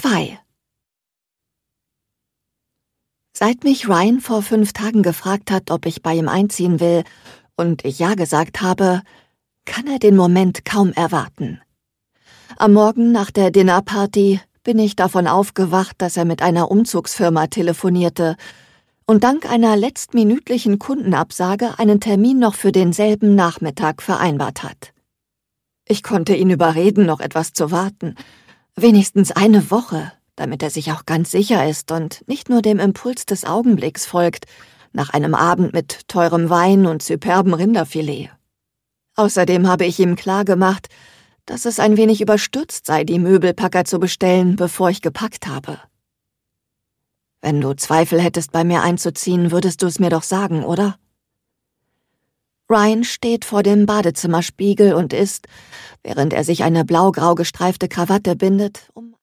2. Seit mich Ryan vor 5 Tagen gefragt hat, ob ich bei ihm einziehen will, und ich ja gesagt habe, kann er den Moment kaum erwarten. Am Morgen nach der Dinnerparty bin ich davon aufgewacht, dass er mit einer Umzugsfirma telefonierte und dank einer letztminütlichen Kundenabsage einen Termin noch für denselben Nachmittag vereinbart hat. Ich konnte ihn überreden, noch etwas zu warten, wenigstens eine Woche, damit er sich auch ganz sicher ist und nicht nur dem Impuls des Augenblicks folgt, nach einem Abend mit teurem Wein und superbem Rinderfilet. Außerdem habe ich ihm klargemacht, dass es ein wenig überstürzt sei, die Möbelpacker zu bestellen, bevor ich gepackt habe. Wenn du Zweifel hättest, bei mir einzuziehen, würdest du es mir doch sagen, oder? Ryan steht vor dem Badezimmerspiegel und isst, während er sich eine blau-grau gestreifte Krawatte bindet,